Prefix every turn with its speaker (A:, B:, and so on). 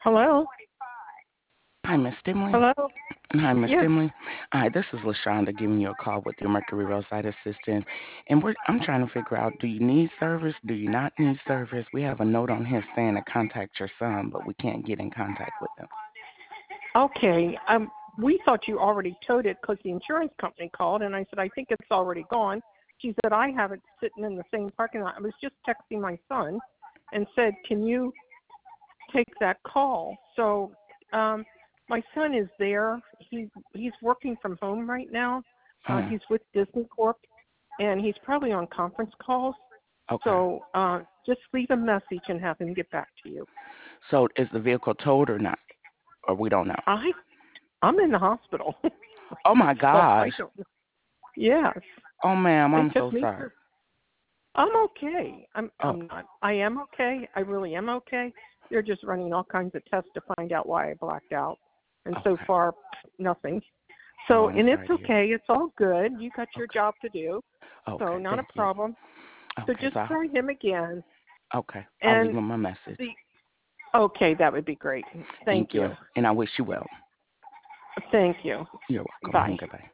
A: Hello?
B: Hi, Miss Stimley.
A: Hello?
B: Hi, Miss
A: Yes.
B: Stimley. Hi, this is LaShonda giving you a call with your Mercury Roadside Assistance. And I'm trying to figure out, do you need service? Do you not need service? We have a note on here saying to contact your son, but we can't get in contact with him.
A: Okay. We thought you already towed it because the insurance company called, and I said, I think it's already gone. She said, I have it sitting in the same parking lot. I was just texting my son and said, can you take that call? So my son is there. He's working from home right now.
B: Oh,
A: He's with Disney Corp, and he's probably on conference calls.
B: okay.
A: So just leave a message and have him get back to you.
B: So is the vehicle towed or not? Or we don't know?
A: I'm in the hospital.
B: Oh, my
A: Well, I
B: gosh.
A: don't know. Yes,
B: Oh, ma'am,
A: they
B: I'm
A: took
B: so
A: me
B: sorry.
A: through. I'm okay.
B: Oh,
A: I'm not. I am okay. I really am okay. They're just running all kinds of tests to find out why I blacked out, and so
B: okay.
A: far, nothing.
B: Oh,
A: So,
B: I'm
A: and it's
B: sorry to hear.
A: okay. It's all good. You got your
B: Okay.
A: job to do, so
B: Okay,
A: not a
B: thank you.
A: problem. So
B: Okay,
A: just
B: so,
A: try him again,
B: okay, I'll leave
A: and
B: him a message.
A: the okay, that would be great. Thank
B: Thank you,
A: you.
B: and I wish you well.
A: Thank you.
B: You're welcome.
A: Bye.
B: Goodbye.